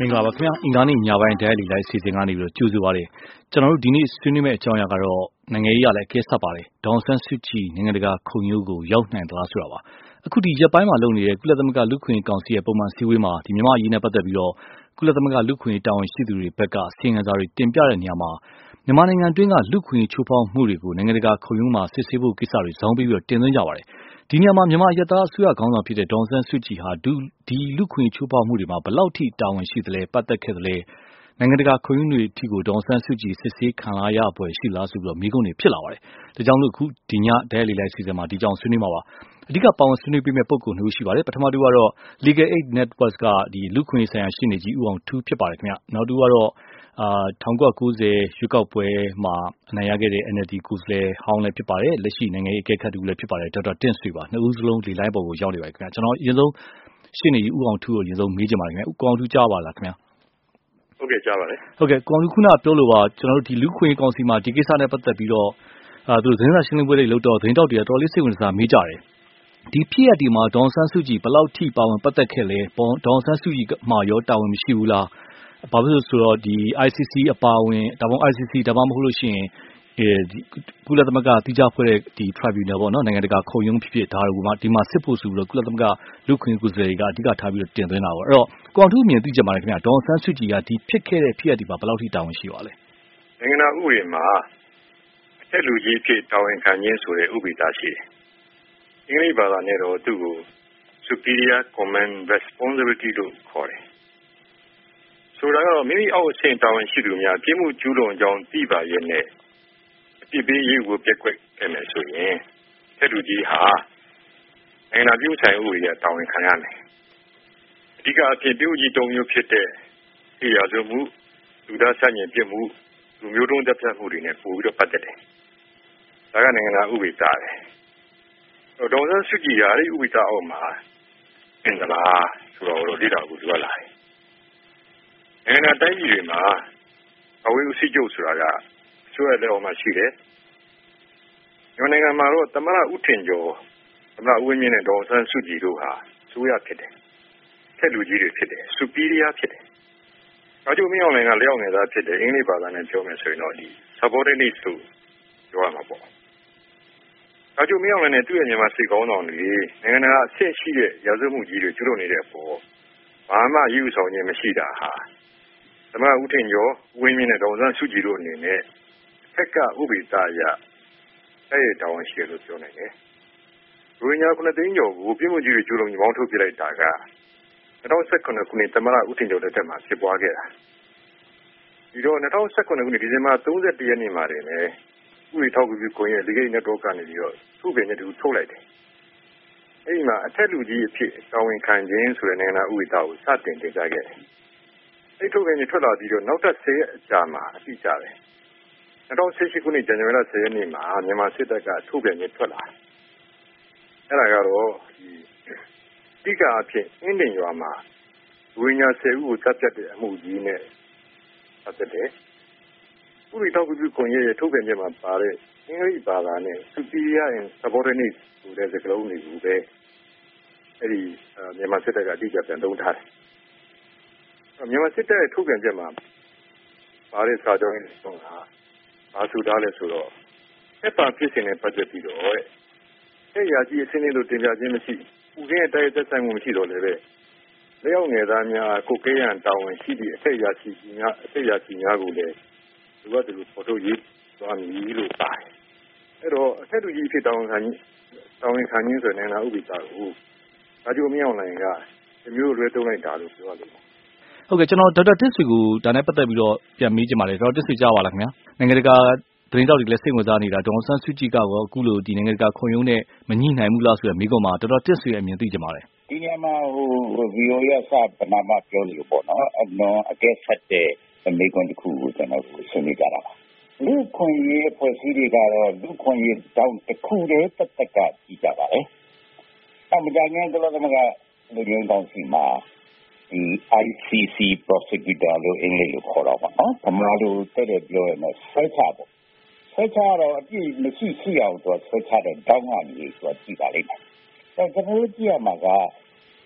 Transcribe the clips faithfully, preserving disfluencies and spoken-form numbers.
င်္ဂလာပါခင်ဗျာအင်္ဂါနေ့ညပိုင်းဒိုင်လီလိုက်စီစဉ်ကနေပြီးတော့ကြိုဆိုပါရစေကျွန်တော်တို့ဒီနေ့ဆွေးနွေးမယ့်အကြောင်းအရာကတော့နိုင်ငံရေးအရလည်းအကဲဆက်ပါတယ်ဒေါန်ဆန်းစုကြည်နိုင်ငံတကာခုံရုံးကိုရောက်နိုင်သလားဆိုတာပါအခုဒီရက်ပိုင်းမှာလုပ်နေတဲ့ကုလသမဂ္ဂလူ့ခွင့်ကောင်စီရဲ့ပုံမှန်စည်းဝေးမှာဒီမြန်မာအရေးနဲ့ပတ်သက်ပြီးတော့ကုလသမဂ္ဂလူ့ခွင့်တာဝန်ရှိသူတွေဘက်ကအစီရင်ခံစာတွေတင်ပြတဲ့နေရာမှာမြန်မာနိုင်ငံတွင်းကလူ့ခွင့်ချိုးဖောက်မှုတွေကိုနိုင်ငံတကာခုံရုံးမှာစစ်ဆေးဖို့ကိစ္စတွေဇောင်းပြီးတော့တင်သွင်းကြပါတယ်ဒီနေရာမှာမြန်မာရတအစိုးရခေါင်းဆောင်ဖြစ်တဲ့ဒေါန်ဆန်းစုကြည်ဟာဒီလူခွင့်ချိုးဖောက်မှုတွေမှာဘယ်လောက်ထိတာဝန်ရှိသလဲပတ်သက်ခဲ့သလဲနိုင်ငံတကာခုံရုံးတွေအထိကိုဒေါန်ဆန်းစုကြည်စစ်ဆေးခံရရပွဲရှိလားဆိုပြီးတော့မိကုန်းတွေဖြစ်လာပါတယ်ဒါကြောင့်လို့အခုဒီညဒဲလီလိုက်စီစဉ်မှာဒီကြောင်ဆွေးနွေးမှာပါအဓိကပါဝင်ဆွေးနွေးပေးမယ့်ပုဂ္ဂိုလ်နှစ်ဦးရှိပါတယ်ပထမတူကတော့ Legal Aid Network ကဒီလူခွင့်ဆိုင်ရာရှင်းနေကြီးဦးအောင်ထူးဖြစ်ပါတယ်ခင်ဗျနောက်တူကတော့အာ၁၉၉၀ရွေးကောက်ပွဲမှာအနိုင်ရခဲ့တဲ့ N L D ကိုယ်စားလှယ်ဟောင်းလည်းဖြစ်ပါတယ်လက်ရှိနိုင်ငံရေးအကဲခတ်တူလည်းဖြစ်ပါတယ်ဒေါက်တာတင့်ဆွေပါနှစ်ဦးစလုံးဒီလိုင်းပေါ်ကိုရောက်နေပါတယ်ခင်ဗျကျွန်တော်အရင်ဆုံးရှင်းနေဦးအောင်ထူးကိုအရင်ဆုံးမေးချင်ပါတယ်ခင်ဗျဦးအောင်ထူးကြားပါလားခင်ဗျဟုတ်ကဲ့ကြားပါတယ်ဟုတ်ကဲ့ကောင်လူခုနပြောလို့ပါကျွန်တော်တို့ဒီလူခွင့်ကောင်စီမှာဒီကိစ္စနဲ့ပတ်သက်ပြီးတော့အာသူသတင်းစာရှင်းလင်းပွဲတွေလုပ်တော့သတင်းတောက်တွေကတော်လေးစိတ်ဝင်စားမေးကြတယ်ဒီဖြစ်ရဒီမှာဒေါန်ဆန်းစုကြည်ဘယ်လောက်ထိပါဝင်ပတ်သက်ခဲ့လဲဒေါန်ဆန်းစုကြည်မှာရောတာဝန်မရှိဘူးလားဘာဖြစ်လို့ဆိုတော့ဒီ I C C အပါဝင်ဒါမှမဟုတ် I C C ဒါမှမဟုတ်လို့ရှိရင်အဲဒီကုလသမဂ္ဂတိကျဖွဲ့တဲ့ဒီ tribunal ပေါ့နော်နိုင်ငံတကာခုံရုံးဖြစ်ဖြစ်ဒါတွေကဒီမှာစစ်ဖို့ဆိုပြီးတော့ကုလသမဂ္ဂလူ့ခွင့်ကိုယ်စားလှယ်တွေကအဓိကထားပြီးတော့တင်သွင်းတာပေါ့အဲ့တော့ကွန်ထူးမြင်သိကြပါတယ်ခင်ဗျဒေါန်ဆန်းစုကြည်ကဒီဖြစ်ခဲ့တဲ့ဖြစ်ရဒီမှာဘယ်လောက်ထိတာဝန်ရှိပါလဲနိုင်ငံတော်ဥပဒေမှာအထက်လူကြီးဖြစ်တာဝန်ခံခြင်းဆိုတဲ့ဥပဒေသားရှိတယ်အင်္ဂလိပ်ဘာသာနဲ့တော့သူ့ကို superior command responsibility လို့ခေါ်တယ်ဆိုတာကတော့မိမိအောက်အဆင့်တာဝန်ရှိသူများပြည်မှုကျူးလွန်ကြောင်းသိပါရဲ့နဲ့အပြစ်ပေးရေးကိုပြက်ကွက်ခဲ့မယ်ဆိုရင်ထက်လူကြီးဟာနိုင်ငံတော်ပြုဆိုင်ဥပဒေတာဝန်ခံရမယ်အဓိကအဖြစ်ပြုကြီးတုံးမျိုးဖြစ်တဲ့ဒီရာဇဝမှုလူသားဆန့်ကျင်ပြစ်မှုလူမျိုးတုံးတပ်ဖြတ်မှုတွေနဲ့ပို့ပြီးတော့ပတ်သက်တယ်ဒါကနိုင်ငံတော်ဥပဒေသားတယ်ဒေါန်ဆန်းစုကြည်ရာဒီဥပဒေသားအောက်မှာအင်္ဂလာဆိုတော့လေ့လာကိုပြောလာတယ်နိုင်ငံတိုင်းပြည်တွေမှာအဝေးဦးစီးချုပ်ဆိုတာကအစိုးရလက်အောက်မှာရှိတယ်။မြန်မာနိုင်ငံမှာတော့သမ္မတဦးထင်ကျော်သမ္မတဦးဝင်းမြင့်နဲ့ဒေါ်ဆန်းစုကြည်တို့ဟာအစိုးရဖြစ်တယ်။ထက်လူကြီးတွေဖြစ်တယ်။ superior ဖြစ်တယ်။အကျိုးမင်းအောင်လှိုင်ကလက်အောက်ငယ်သားဖြစ်တယ်အင်္ဂလိပ်ဘာသာနဲ့ပြောမယ်ဆိုရင်တော့ဒီ subordinate ဆိုပြောရမှာပေါ့။အကျိုးမင်းအောင်လှိုင်နဲ့သူ့ရဲ့မြန်မာစစ်ကောင်းဆောင်တွေနိုင်ငံတော်အဆင့်ရှိတဲ့ရာဇဝတ်မှုကြီးတွေကျူးလွန်နေတဲ့အပေါ်ဘာမှရည်ဥဆောင်ခြင်းမရှိတာဟာသမ္မတဦးထင်ကျော်ဝင်းမြင့်နဲ့ဒေါန်ဆန်းစုကြည်တို့အနေနဲ့အထက်ကဥပဒေသားအရအဲ့ဒီတာဝန်ရှိတယ်လို့ပြောနိုင်တယ်။ရိုဟင်ဂျာခုနှစ်သိန်းကျော်ကိုပြည်မှုကြီးတွေကျူးလွန်ပြီးပေါင်းထုတ်ပြလိုက်တာက၂၀၁၇ခုနှစ်သမ္မတဦးထင်ကျော်လက်ထက်မှာဖြစ်ပွားခဲ့တာ။ဒီတော့၂၀၁၇ခုနှစ်ဒီဇင်ဘာ၃၁ရက်နေ့မှာတည်းနဲ့ဥပဒေထောက်ကူပြုခွင့်ရဲ့ Legal Aid Network ကနေပြီးတော့သူ့ပြင်နဲ့တူထုတ်လိုက်တယ်။အဲ့ဒီမှာအထက်လူကြီးအဖြစ်တာဝန်ခံခြင်းဆိုတဲ့နိုင်ငံတော်ဥပဒေသားကိုစတင်တင်ပြခဲ့တယ်။အဲ့ထုတ်ပြန်ကြီးထွက်လာပြီးတော့နောက်ထပ်ဆယ်ရက်အကြာမှာအတိအကျပဲ၂၀၁၈ခုနှစ်ဇန်နဝါရီလဆယ်ရက်နေ့မှာမြန်မာစစ်တပ်ကထုတ်ပြန်ကြီးထွက်လာအဲ့ဒါကတော့ဒီအဓိကအဖြစ်အင်းတင်ရွာမှာဝိညာဉ်ဆယ်ဦးကိုတပ်ဖြတ်တဲ့အမှုကြီးနဲ့ပတ်သက်တယ်ဥပဒေထောက်ကူပြုခွင့်ရဲ့ထုတ်ပြန်ချက်မှာပါတဲ့အင်္ဂလိပ်ဘာသာနဲ့ superior and subordinate ဆိုတဲ့စကားလုံးတွေကိုပဲအဲ့ဒီမြန်မာစစ်တပ်ကအတိအကျပြန်သုံးထားတယ်မြန်မာစစ်တပ်ရဲ့ထုတ်ပြန်ချက်မှာပါတဲ့စာကြောင်းတွေဆိုတာဘာဆိုထားလဲဆိုတော့အပဖြစ်စဉ်နဲ့ပတ်သက်ပြီးတော့အဲ့ရာကြီးအစင်းလေးတို့တင်ပြခြင်းမရှိဥပဒေရဲ့တိုက်သက်ဆိုင်မှုမရှိတော့လည်းပဲလျောက်ငယ်သားများကိုကိရန်တာဝန်ရှိသည့်အထက်ရာရှိကြီးများအထက်ရာရှိများကိုလည်းဒီကတည်းကဖော်ထုတ်ရေးသွားမည်လို့ပါတယ်အဲ့တော့အထက်လူကြီးဖြစ်တာဝန်ခံတာဝန်ခံခြင်းဆိုတဲ့နိုင်ငံဥပဒေသားကိုဒါကြိုမရောက်နိုင်ကဒီမျိုးလွဲသုံးလိုက်တာလို့ပြောရလို့ဟုတ်ကဲ့ကျွန်တော်ဒေါက်တာတစ်ဆွေကိုဒါနဲ့ပတ်သက်ပြီးတော့ပြန်မေးချင်ပါတယ်ဒေါက်တာတစ်ဆွေကြားပါလားခင်ဗျာနိုင်ငံတကာသတင်းတောက်တွေလည်းစိတ်ဝင်စားနေတာဒေါန်ဆန်းစုကြည်ကရောအခုလိုဒီနိုင်ငံတကာခုံရုံးနဲ့မညှိနိုင်ဘူးလားဆိုတဲ့မိကုံမှာဒေါက်တာတစ်ဆွေရဲ့အမြင်သိချင်ပါတယ်ဒီညမှာဟို V O A ကပနာမပြောလို့ပေါ့နော်အနော်အကဲဆက်တဲ့မိကုံတစ်ခုကိုကျွန်တော်ဆွေးနွေးကြတာပါလူခွင့်ရေးအဖွဲ့အစည်းတွေကတော့လူခွင့်ရေးတောင်းတစ်ခုတည်းတက်တက်ကကြီးကြပါလေအမှန်တရားကလည်းသမကလူမျိုးတောင်းစီမှာဒီ I C C prosecutor လို့အင်္ဂလိပ်လိုခေါ်တော့ပါနော်။ဗမာလိုတဲ့တဲ့ပြောရမယ်ဆွဲချပေါ့။ဆွဲချတော့အပြည့်မရှိရှိအောင်ဆိုဆွဲချတဲ့တောင်းကနေဆိုကြည့်ပါလိမ့်မယ်။အဲကျွန်တော်တို့ကြည့်ရမှာက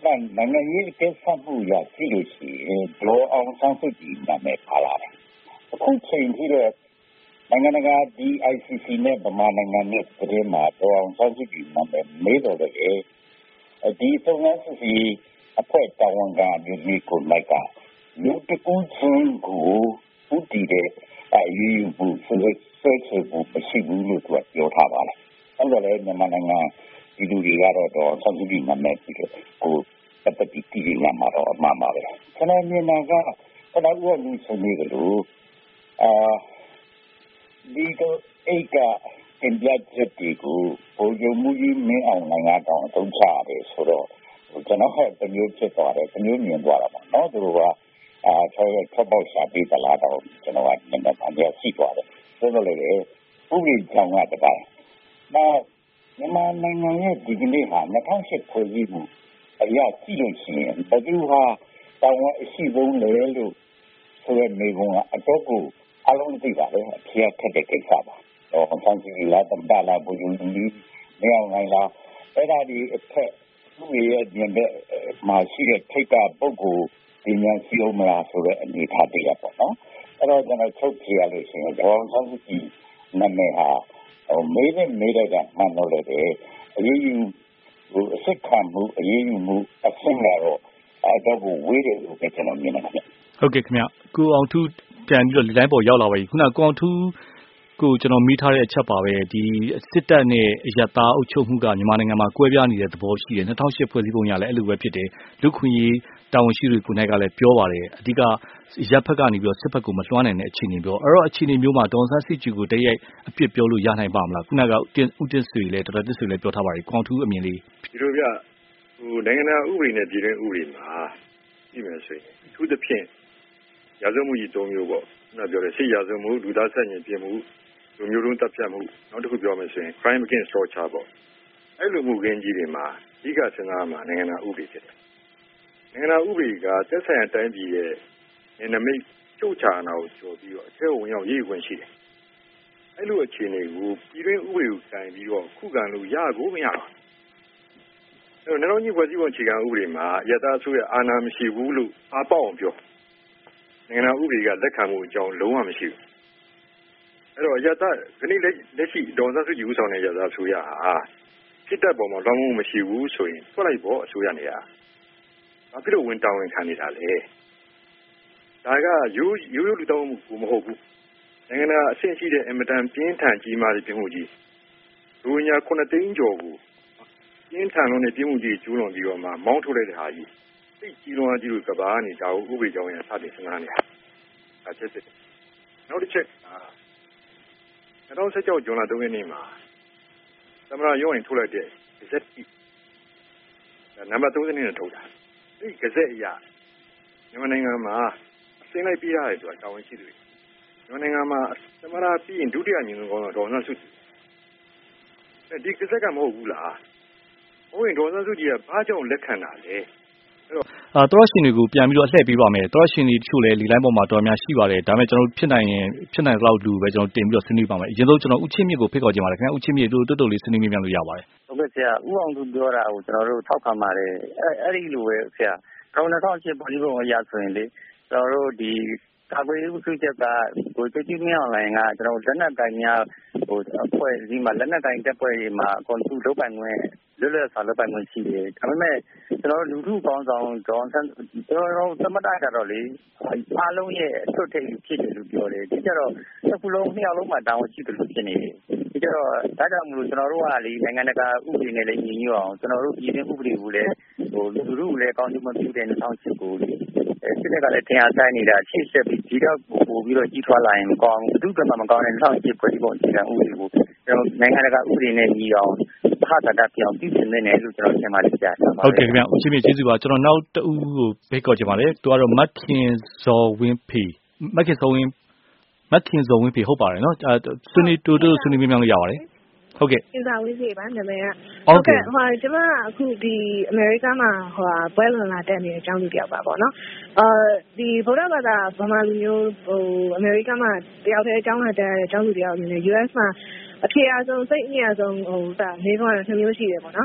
နိုင်ငံရေးအကဲဆတ်မှုရကြည့်လို့ရှိရင်ဒေါ်အောင်ဆန်းစုကြည်နာမည်ပါလာတယ်အခုချိန်ထိတော့နိုင်ငံတကာ ဒီ အိုင် စီ စီ နဲ့ဗမာနိုင်ငံနဲ့ပြည်မှာဒေါ်အောင်ဆန်းစုကြည်နာမည်မေးတော့တယ်ဒီစုံစမ်းစစ်ဆေးအဖွဲ့တာဝန်ခံမျိုးမျိုးကိုလိုက်ကလူတကူချင်းကိုဥတီတဲ့အရေးယူမှုဆွဲဆွဲချမှုမရှိဘူးလို့သူကပြောထားပါတယ်အဲ့တော့လည်းမြန်မာနိုင်ငံဒီလူတွေကတော့ဒေါ်အောင်ဆန်းစုကြည်နာမည်ပြီးတော့ကိုတပတိတီးနေမှာတော့အမှားပါပဲကျွန်တော်မြင်တာကခဏဦးလူဆုံးနေတယ်လို့အာဒီတော့အိတ်ကအင်ပြချက်တွေကိုပုံကြမှုကြီးမင်းအောင်နိုင်ငံတောင်အသုံးချရတယ်ဆိုတော့ကျွန်တော်ဟဲ့တမျိုးဖြစ်သွားတယ်တမျိုးမြင်သွားတာပေါ့နော်သူတို့ကအာဆောရထပ်ပေါက်ရှာပြီးတလားတော့ကျွန်တော်ကနည်းနည်းဗန်ပြရှိသွားတယ်ဆိုတော့လေဥပဒေကြောင့်ကတည်းကနောက်မြန်မာနိုင်ငံရဲ့ဒီကနေ့ဟာ၂၀၀၈ဖွဲ့စည်းမှုအရာကြည့်လို့ရှိရင်ဘယ်သူဟာတောင်းအရှိဆုံးလဲလို့ဆိုရနေကုန်ကအတော့ကိုအလုံးသိပါတယ်အဖြေခက်တဲ့ကိစ္စပါတော့ဆန်းစီလာတမ်တာလာဘူယူနီနေအောင်နိုင်လားအဲ့ဒါဒီအထက်သူ့ရဲ့ညံတဲ့မှာရှိတဲ့ထိတ်ကပုဂ္ဂိုလ်ဒီညာစီအောင်မလားဆိုတဲ့အနေထားတည်းရပေါ့နော်အဲ့တော့ကျွန်တော်ချုပ်ပြရလို့ရှိရင်ဒေါ်ဆန်းစုကြည်နာမည်ဟာဟိုမေးတဲ့မေးတဲ့ကမှန်တော့လေအရေးယူဟိုအစ်ခံမှုအရေးယူမှုအဆင့်လာတော့အဲ့တော့ဝေးတယ်လို့ကျွန်တော်မြင်ပါတယ်ဟုတ်ကဲ့ခင်ဗျကိုအောင်ထူးပြန်ပြီးတော့ဒီတိုင်းပေါ်ရောက်လာပါပြီခုနကိုအောင်ထူးကိုကျွန်တော်မိထားတဲ့အချက်ပါပဲဒီစစ်တပ်နဲ့အရပ်သားအုပ်ချုပ်မှုကမြန်မာနိုင်ငံမှာကွဲပြားနေတဲ့သဘောရှိတယ်၂၀၀၈ဖွဲ့စည်းပုံရလည်းအဲ့လိုပဲဖြစ်တယ်လူခွင့်ရေးတာဝန်ရှိသူကိုယ်တိုင်ကလည်းပြောပါတယ်အဓိကရပ်ဖက်ကနေပြီးတော့စစ်ဖက်ကိုမလွှမ်းနိုင်တဲ့အခြေအနေပြောအဲ့တော့အခြေအနေမျိုးမှာဒေါ်ဆန်းစုကြည်ကိုတရက်အပြစ်ပြောလို့ရနိုင်ပါမလားခုနကဦးတင့်ဆွေလည်းတော်တော်တင့်ဆွေလည်းပြောထားပါတယ်ကိုအောင်ထူးအမြင်လေးဒီလိုပြဟိုနိုင်ငံတော်ဥပဒေနဲ့ပြည်တွင်းဥပဒေမှာကြည့်မယ်ဆိုရင်အထူးသဖြင့်ရာဇဝမှုကြီး၃မျိုးပေါ့ခုနပြောတဲ့စစ်ရာဇဝမှုလူသားဆက်ညင်ပြမှုလူမျိုးတုံးတပ်ဖြတ်မှုနောက်တစ်ခုပြောမယ်ဆိုရင် crime against torture ပေါ့အဲ့လိုမှုခင်းကြီးတွေမှာအဓိကစဉ်းစားမှာနိုင်ငံတော်ဥပဒေဖြစ်တယ်နိုင်ငံတော်ဥပဒေကသက်ဆိုင်ရာတိုင်းပြည်ရဲ့နမိတ်ချုပ်ချာနာကိုကျော်ပြီးတော့အထက်ဝင်ရောက်ရေးခွင့်ရှိတယ်အဲ့လိုအခြေအနေကိုပြည်တွင်းဥပဒေကိုတိုင်ပြီးတော့ခုခံလို့ရကိုမရဘူးအဲ့တော့နိုင်ငံကြီးဖွဲ့စည်းပုံအခြေခံဥပဒေမှာယထာဆိုရအာဏာမရှိဘူးလို့အားပေါက်အောင်ပြောနိုင်ငံတော်ဥပဒေကလက်ခံမှုအကြောင်းလုံးဝမရှိဘူးအဲ့တော့ယထာခဏလက်ရှိဒေါ်ဆန်းစုကြည်ဦးဆောင်တဲ့ယထာဆိုရဟာစစ်တပ်ပေါ်မှာလောင်းမှုမရှိဘူးဆိုရင်ထွက်လိုက်ပေါ့အစိုးရနေရာဘာဖြစ်လို့ဝင်တောင်းဝင်ခံနေတာလဲဒါကရိုးရိုးရိုးလူတောင်းမှုကိုမဟုတ်ဘူးနိုင်ငံတော်အဆင့်ရှိတဲ့အင်မတန်ပြင်းထန်ကြီးမားတဲ့ပြည်မှုကြီးလူညာခုနှစ်သိန်းကျော်ကိုပြင်းထန်လုံးနဲ့ပြည်မှုကြီးကျူးလွန်ပြီးတော့မှမောင်းထုတ်လိုက်တဲ့ဟာကြီးသိကြီးလွန်အားကြီးလို့ကဘာကနေဒါကိုဥပဒေကြောင်းရစတင်စဉ်းစားနေတာအချက်တစ်နောက်တစ်ချက်၂၀၁၆ဇွန်လ၃ရက်နေ့မှာသမ္မတရုံးရင်ထုတ်လိုက်တဲ့ဂဇက်ကြီးနံပါတ်၃၀နဲ့ထုတ်တာဒီဂဇက်အရမြန်မာနိုင်ငံမှာအစင်းလိုက်ပြရတယ်ဆိုတာတာဝန်ရှိတယ်မြန်မာနိုင်ငံမှာသမ္မတပြီးရင်ဒုတိယညီဆုံးကောင်းတော့ဒေါ်ဆန်းစုကြည်ဒီဂဇက်ကမဟုတ်ဘူးလားဟုတ်ရင်ဒေါ်ဆန်းစုကြည်ကဘာကြောင့်လက်ခံတာလဲအဲ့တော့အာတော်ရှင်တွေကိုပြန်ပြီးတော့လှည့်ပေးပါမယ်တော်ရှင်တွေတချို့လည်းဒီလိုင်းပေါ်မှာတော်များရှိပါတယ်ဒါပေမဲ့ကျွန်တော်တို့ဖြစ်နိုင်ရင်ဖြစ်နိုင်လောက်လူပဲကျွန်တော်တင်ပြီးတော့ဆွေးနွေးပါမယ်အရင်ဆုံးကျွန်တော်ဦးချင်းမြင့်ကိုဖိတ်ခေါ်ကြပါမယ်ခင်ဗျဦးချင်းမြင့်တို့တွတ်တုတ်လေးဆွေးနွေးမြင်လို့ရပါတယ်ဟုတ်ကဲ့ဆရာဦးအောင်သူပြောတာကိုကျွန်တော်တို့ထောက်ခံပါတယ်အဲ့အဲ့ဒီလိုပဲဆရာကျွန်တော်၂၀၀၈ပြည်ပုံအရာဆိုရင်လေကျွန်တော်တို့ဒီကာကွယ်ရေးဥပဒေချက်ကကိုကြည့်ကြည့်မြင်အောင်လိုင်းကကျွန်တော်လက်နက်ကိုင်များဟိုအဖွဲ့အစည်းမှာလက်နက်ကိုင်တပ်ဖွဲ့တွေမှာကွန်ထူလုပ်ပိုင်ခွင့်လွတ်လပ်စွာလုပ်ပိုင်ခွင့်ရှိတယ်ဒါပေမဲ့ကျွန်တော်လူထုပေါင်းဆောင်ဒေါ်ဆန်းကျွန်တော်သမတကြတော့လေအားလုံးရဲ့အထွတ်ထိပ်ဖြစ်တယ်လို့ပြောတယ်ဒီကြတော့တစ်ခုလုံးနှစ်ယောက်လုံးမှာတာဝန်ရှိတယ်လို့ဖြစ်နေတယ်ဒီကြတော့ဒါကြောင့်မလို့ကျွန်တော်တို့ကလေနိုင်ငံတကာဥပဒေနဲ့လည်းညီညွတ်အောင်ကျွန်တော်တို့ပြည်တွင်းဥပဒေကိုလည်းဟိုလူထုကိုလည်းအကောင်းဆုံးမပြုတဲ့၂၀၀၈ကိုလေစစ်တပ်ကလည်းတင်အားဆိုင်နေတာရှေ့ဆက်ပြီးဒီတော့ပို့ပြီးတော့ကြီးထွားလာရင်မကောင်းဘူးဘုဒ္ဓကမှမကောင်းတဲ့၂၀၀၈ဖွဲ့စည်းပုံအခြေခံဥပဒေကိုကျွန်တော်နိုင်ငံတကာဥပဒေနဲ့ညီအောင်ဟာတာတာပြောင်းပြည့်စုံနေတယ်လို့ကျွန်တော်ထင်ပါတယ်ကြာဟုတ်ကဲ့ခင်ဗျဦးချင်းမြင့်ကျေးဇူးပါကျွန်တော်နောက်တဦးကိုဖိတ်ခေါ်ချင်ပါတယ်သူကတော့မတ်ခင်ဇော်ဝင်းဖေမတ်ခင်ဇော်ဝင်းမတ်ခင်ဇော်ဝင်းဖေဟုတ်ပါတယ်နော်ဆွေးနွေးတူတူဆွေးနွေးမြင်လို့ရပါတယ်ဟုတ်ကဲ့ကျင်းဝင်းစီပါနာမည်ကဟုတ်ကဲ့ဟိုကျွန်မအခုဒီအမေရိကန်မှာဟိုဘွဲလွန်လာတက်နေတဲ့အကြောင်းလူတယောက်ပါပေါ့နော်အာဒီဗုဒ္ဓဘာသာဗမာလူမျိုးဟိုအမေရိကန်မှာတယောက်တည်းအကြောင်းလာတက်တဲ့အကြောင်းလူတယောက်အနေနဲ့ ယူ အက်စ် မှာအထင်အဆုံးစိတ်အမြတ်ဆုံးဟိုဒါနေတော့နှစ်မျိုးရှိတယ်ပေါ့နော်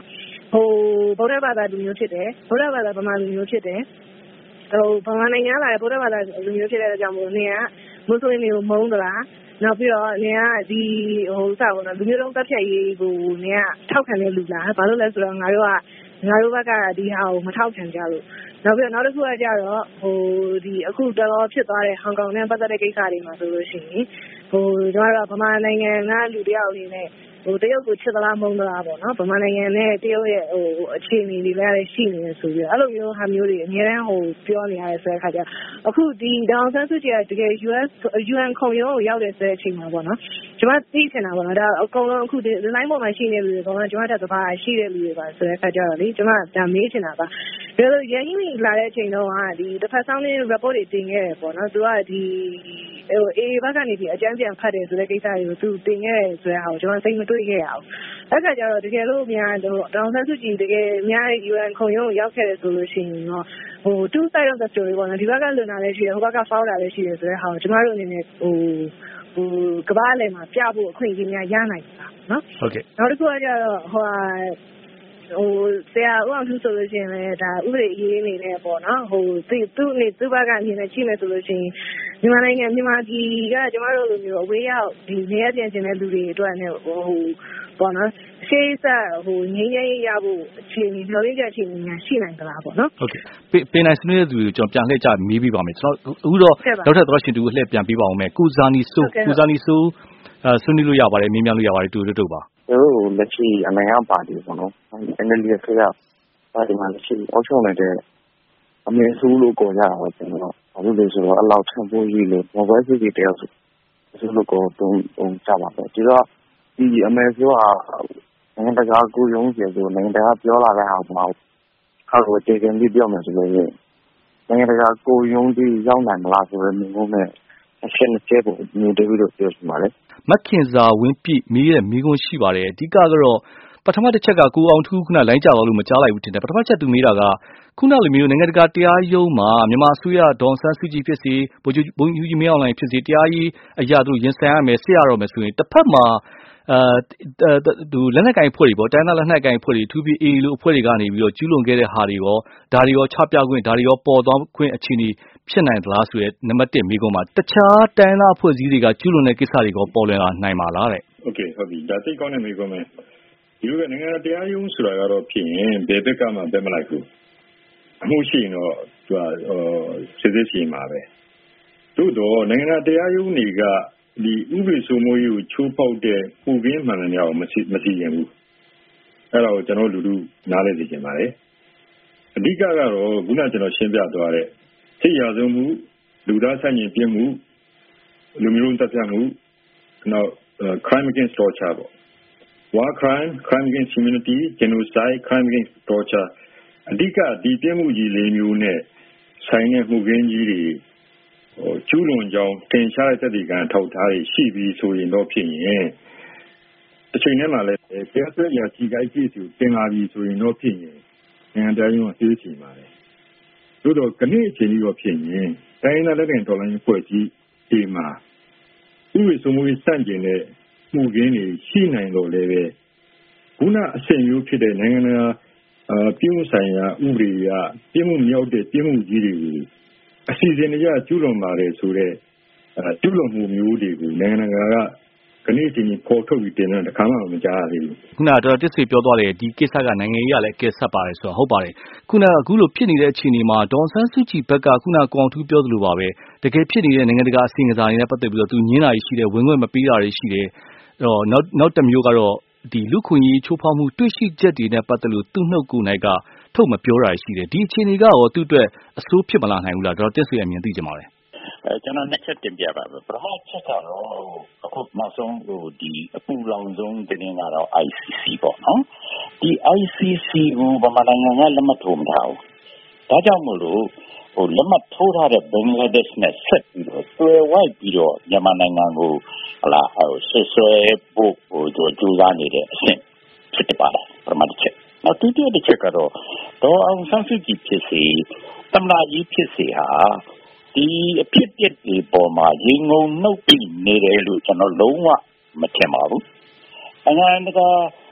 ဟိုဗုဒ္ဓဘာသာလူမျိုးဖြစ်တယ်ဗုဒ္ဓဘာသာဗမာလူမျိုးဖြစ်တယ်ဟိုဗမာနိုင်ငံလာတဲ့ဗုဒ္ဓဘာသာလူမျိုးဖြစ်တဲ့အကြောင်းမို့နေကမွတ်စလင်တွေကိုမုန်းသလားနောက်ပြီးတော့နေကဒီဟိုစပေါ့နော်လူမျိုးလုံးတပ်ဖြတ်ရေးကိုနေကထောက်ခံတဲ့လူလားဘာလို့လဲဆိုတော့ငါတို့ကငါတို့ဘက်ကဒီဟာကိုမထောက်ခံကြလို့နောက်ပြီးတော့နောက်တစ်ခုကကြတော့ဟိုဒီအခုတော်ဖြစ်သွားတဲ့ဟောင်ကောင်နဲ့ပတ်သက်တဲ့ကိစ္စတွေမှာဆိုလို့ရှိရင်ဟိုကျွန်တော်တို့ဗမာနိုင်ငံကလူတယောက်အနေနဲ့ဟိုတရုတ်ကိုချစ်သလားမုန်းသလားပေါ့နော်ဗမာနိုင်ငံနဲ့တရုတ်ရဲ့ဟိုအခြေအနေတွေလည်းရှိနေတယ်ဆိုပြီးအဲ့လိုမျိုးဟာမျိုးတွေအများအားဟိုပြောနေရတဲ့ဆိုတဲ့အခါကျအခုဒီဒေါန်ဆန်းစုကြည်ကတကယ် ယူ အက်စ် ယူ အန် ခုံရုံးကိုရောက်တဲ့ဆိုတဲ့အချိန်မှာပေါ့နော်ကျွန်မသိချင်တာပေါ့နော်ဒါအကုန်လုံးအခုဒီ line ပေါ်မှာရှိနေလူတွေအကုန်လုံးကျွန်မတက်သဘာရှိတဲ့လူတွေပါဆိုတဲ့အခါကျတော့လေကျွန်မဒါမေးချင်တာပါဒါလို့ရင်းနှီးလာတဲ့အချိန်တော့ဟာဒီတစ်ဖက်ဆောင်နေ report တွေတင်ခဲ့တယ်ပေါ့နော်သူကဒီဟို အေ ဘက်ကနေဒီအကြမ်းပြန်ဖတ်တယ်ဆိုတဲ့ကိစ္စတွေကိုသူတင်ခဲ့တယ်ဆိုတဲ့ဟာကိုကျွန်တော်သိမတွေ့ခဲ့ရအောင်အဲ့ခါကျတော့တကယ်လို့များတော့ဒေါန်ဆန်းစုကြည်တကယ်များ ယူ အန် ခုံရုံးကိုရောက်ခဲ့တယ်ဆိုလို့ရှိရင်တော့ဟို two side of the story ပေါ့နော်ဒီဘက်ကလွန်တာလည်းရှိတယ်ဟိုဘက်က foul တာလည်းရှိတယ်ဆိုတဲ့ဟာကိုကျွန်တော်တို့အနေနဲ့ဟိုဟိုကဘာလဲမှာပြဖို့အခွင့်အရေးများရနိုင်တာနော်ဟုတ်ကဲ့နောက်တစ်ခုကကျတော့ဟိုဟိုဆရာဦးအောင်သူဆိုလို့ရှိရင်လည်းဒါဥပဒေအရေးအနေနဲ့ပေါ့နော်ဟိုသူသူ့နေသူ့ဘက်ကနေနဲ့ချိန်မယ်ဆိုလို့ရှိရင်မြန်မာနိုင်ငံမြန်မာပြည်ကကျမတို့လိုမျိုးအဝေးရောက်ဒီနေရာပြန်ကျင်တဲ့လူတွေအတွက်နဲ့ဟိုပေါ့နော်ရှေးဆက်ဟိုငင်းငယ်ရဖို့အခြေအနေမျှော်လင့်ချက်အခြေအနေများရှိနိုင်သလားပေါ့နော်ဟုတ်ကဲ့ပေးနိုင်စနစ်တဲ့သူကိုကျွန်တော်ပြန်လှည့်ကြမေးပြီးပါမယ်ကျွန်တော်အခုတော့နောက်ထပ်သောရှင်တူကိုလှည့်ပြန်ပေးပါအောင်မယ်ကိုဇာနီဆိုကိုဇာနီဆိုအဲဆွေးနွေးလို့ရပါတယ်မေးမြန်းလို့ရပါတယ်တူတူတူပါတို့လက်ရှိအနိုင်ရပါတီပေါ့နော် အန် အယ်လ် ဒီ ဆိုရပါတီမှာလက်ရှိအောက်ချုပ်နေတဲ့အမေစုလို့ခေါ်ကြတာပဲကျွန်တော်ဘာလို့လဲဆိုတော့အလောက်ထံဖို့ကြီးလို့မိုဘိုင်းစီတီတယောက်ဆိုစုလို့ကိုတုံးတုံးကြပါပဲဒီတော့ဒီအမေစုကနိုင်ငံတကာကိုရုံးစီဆိုနိုင်ငံတကာပြောလာတဲ့ဟာမှာအောက်ကိုတေကန်ပြီးပြောမယ်ဆိုလို့နိုင်ငံတကာကိုရုံးကြီးရောက်နိုင်မလားဆိုတဲ့မျိုးနဲ့အရှင်းကျဲဖို့မျိုးတပြီးတော့ပြောချင်ပါလေမခင်စာဝင်းပြည့်မေးတဲ့မိကုန်းရှိပါတယ်အဓိကကတော့ပထမတစ်ချက်ကကိုအောင်ထူးခုနလိုင်းကြသွားလို့မကြားလိုက်ဘူးထင်တယ်ပထမချက်သူမေးတာကခုနလိုမျိုးနိုင်ငံတကာတရားရုံးမှာမြန်မာအစိုးရဒေါန်ဆန်းစုကြည်ဖြစ်စေဗိုလ်ချုပ်ဘုန်းကြီးမင်းအောင်လှိုင်ဖြစ်စေတရားရေးအရာသူရင်ဆိုင်ရမယ်ဆက်ရတော့မယ်ဆိုရင်တစ်ဖက်မှာအဲသူလက်နက်ကင်ဖွဲ့တွေပေါ့တိုင်းသားလက်နက်ကင်ဖွဲ့တွေသူပြီး အေ လို့အဖွဲ့တွေကနေပြီးတော့ကျူးလွန်ခဲ့တဲ့ဟာတွေရောဒါတွေရောချပြခွင့်ဒါတွေရောပေါ်သွားခွင့်အခြေအနေဖြစ်နိုင်သလားဆိုရဲနံပါတ်oneမိကုန်းမှာတခြားတိုင်းသားအဖွဲ့အစည်းတွေကကျူးလွန်တဲ့ကိစ္စတွေကပေါ်လွင်လာနိုင်ပါလားတဲ့โอเคဟုတ်ပြီဒါသိကောင်းတဲ့မိကုန်းပဲဒီလိုကနိုင်ငံတရားရုံးဆိုတာကတော့ဖြစ်ရင်ဘယ်ဘက်ကမှဘယ်မလိုက်ဘူးအမှုရှိရင်တော့သူကစစ်စစ်ရှိမှာပဲသို့တော့နိုင်ငံတရားရုံးတွေကဒီဥပဒေစိုးမိုးရေးကိုချိုးဖောက်တဲ့ပုံကင်းမှန်တယ်များကိုမရှိမရှိရင်ဘူးအဲ့ဒါကိုကျွန်တော်လူလူနားလည်သိချင်ပါတယ်အဓိကကတော့ခုနကျွန်တော်ရှင်းပြသွားတဲ့စစ်ရာဇဝမှုလူသားဆန့်ကျင်ပြစ်မှုလူမျိုးတပ်ဖြတ်မှုနောက် crime against torture ပေါ့ war crime crime against humanity genocide crime against torture အဓိကဒီပြစ်မှုကြီးလေးမျိုးနဲ့ဆိုင်တဲ့မှုကင်းကြီးတွေဟိုကျူးလွန်ကြောင်းတင်ရှားတဲ့သက်သေခံထောက်ထားရရှိပြီးဆိုရင်တော့ဖြစ်ရင်အချိန်နဲ့မှလည်းတရားစွဲရာကြီးကိုက်ကြီးစုတင်လာပြီးဆိုရင်တော့ဖြစ်ရင်နိုင်ငံတရားရုံးကသိချင်ပါတယ်သို့တော့ခဏအချိန်ကြီးတော့ဖြစ်ရင်တိုင်းဒေသလက်ခံတော်လိုင်းဖွဲ့စည်းဒီမှာဥပဒေစိုးမိုးရေးစန့်ကျင်တဲ့မှုကင်းတွေရှိနိုင်တော့လည်းပဲခုနအဆင့်မျိုးဖြစ်တဲ့နိုင်ငံတကာအပြုံးဆိုင်ရာဥပဒေအရပြမှုမြောက်တဲ့ပြမှုကြီးတွေကိုအစီအစဉ်တွေကျူးလွန်ပါတယ်ဆိုတဲ့ကျူးလွန်မှုမျိုးတွေကိုနိုင်ငံတကာကခဏချင်းပေါ်ထုတ်ပြီးတင်တဲ့တခါမှမကြားရသေးဘူးခုနကတော့တစ်ဆွေပြောသွားတယ်ဒီကိစ္စကနိုင်ငံရေးကလည်းအကဲဆက်ပါတယ်ဆိုတော့ဟုတ်ပါတယ်ခုနကအခုလိုဖြစ်နေတဲ့အခြေအနေမှာဒေါန်ဆန်းစုကြည်ဘက်ကခုနကောင်ထူးပြောသလိုပါပဲတကယ်ဖြစ်နေတဲ့နိုင်ငံတကာအစီအစဉ်တွေနဲ့ပတ်သက်ပြီးတော့သူညင်းတာရှိတယ်ဝင်ခွင့်မပေးတာတွေရှိတယ်အဲ့တော့နောက်နောက်တစ်မျိုးကတော့ဒီလူခွင့်ရေးချိုးဖောက်မှုတွေ့ရှိချက်တွေနဲ့ပတ်သက်လို့သူ့နှုတ်ကိုယ်နိုင်ကထုတ်မပြောတာရှိတယ်ဒီအခြေအနေကရောသူ့အတွက်အဆိုးဖြစ်မလာနိုင်ဘူးလားတော့တစ်ဆွေအမြင်သိကြပါမယ်အဲကျွန်တော်နှစ်ချက်တင်ပြပါမယ်ပထမချက်ကတော့အခုနောက်ဆုံးဟိုဒီအပူလောင်ဆုံးတင်ကတော့ အိုင် စီ စီ ပေါ့နော်ဒီ အိုင် စီ စီ ကိုဗမာနိုင်ငံကလက်မှတ်ထိုးမထားဘူးဒါကြောင့်မို့လို့ဟိုလက်မှတ်ထိုးထားတဲ့ဘင်္ဂလားဒေ့ရှ်နဲ့ဆက်ပြီးတော့ဆွဲဝိုက်ပြီးတော့မြန်မာနိုင်ငံကိုဟလာဟိုဆွဲဆွဲဖို့ဟိုကြိုးစားနေတဲ့အဆင့်ဖြစ်ပါတယ်ပထမတစ်ချက်နောက်ဒုတိယတစ်ချက်ကတော့ဒေါ်အောင်ဆန်းစုကြည်ဖြစ်စေသမ္မတကြီးဖြစ်စေဟာဒီအဖြစ်အပျက်တွေပေါ်မှာရင်ငုံနှုတ်ပြီးနေတယ်လို့ကျွန်တော်လုံးဝမထင်ပါဘူး။အမှန်တကယ်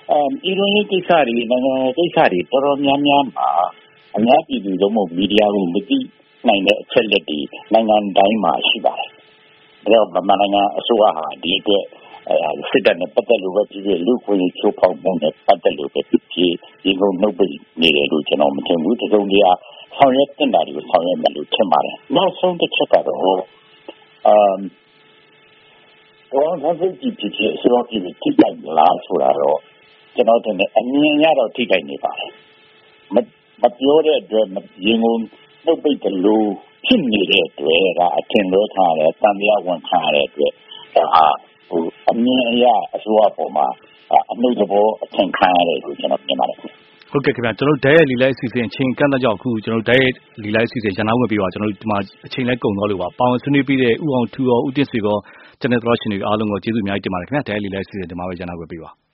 အမ်အီရန်ရဲ့ကိစ္စတွေနိုင်ငံကိစ္စတွေတော်တော်များများမှာအများပြည်သူတို့မီဒီယာကိုမသိနိုင်တဲ့အချက်လက်တွေနိုင်ငံတိုင်းမှာရှိပါတယ်။ဒါတော့ဗမာနိုင်ငံအစိုးရဟာဒီအတွက်စစ်တပ်နဲ့ပတ်သက်လို့ပဲဖြစ်ဖြစ်လူခွင့်ချိုးဖောက်မှုနဲ့ပတ်သက်လို့ပဲဖြစ်ဖြစ်ဒီကုန်းနှုတ်ပိတ်နေတယ်လို့ကျွန်တော်မထင်ဘူးတစုံတရာဆောင်ရွက်တင်တာတွေကိုဆောင်ရွက်မယ်လို့ထင်ပါတယ်နောက်ဆုံးတစ်ချက်ကတော့အမ်ဘောဆန်းစစ်ကြည့်ဖြစ်ဖြစ်အစိုးရပြည်ထိတိုက်လားဆိုတာတော့ကျွန်တော်တင်အမြင်ရတော့ထိတိုက်နေပါတယ်မမပြောတဲ့အတွက်ရင်ကုန်နှုတ်ပိတ်တယ်လို့ဖြစ်နေတဲ့အတွက်ကအထင်လွဲထားတယ်တန်တရားဝန်ခံရတဲ့အတွက်ဒါဟာဟိုအမြင်အရအစိုးရပေါ်မှာအနှုတ်သဘောအထင်ခံရတယ်လို့ကျွန်တော်မြင်ပါတယ်ဟုတ်ကဲ့ခင်ဗျာကျွန်တော်ဓာတ်ရိုက်လီလိုက်အစီအစဉ်အချိန်ကန့်သတ်ကြောင့်အခုကျွန်တော်ဓာတ်ရိုက်လီလိုက်အစီအစဉ်ရန်နာဝင်ပြီးတော့ကျွန်တော်ဒီမှာအချိန်လဲကုန်သွားလို့ပါပါဝင်ဆွေးနွေးပြီးတဲ့ဥအောင်ထူရောဦးတင့်ဆွေရောကျွန်တော်တို့ရှင်တွေအားလုံးကိုကျေးဇူးအများကြီးတင်ပါတယ်ခင်ဗျာဓာတ်ရိုက်လီလိုက်အစီအစဉ်ဒီမှာပဲရန်နာဝင်ပြီးပါ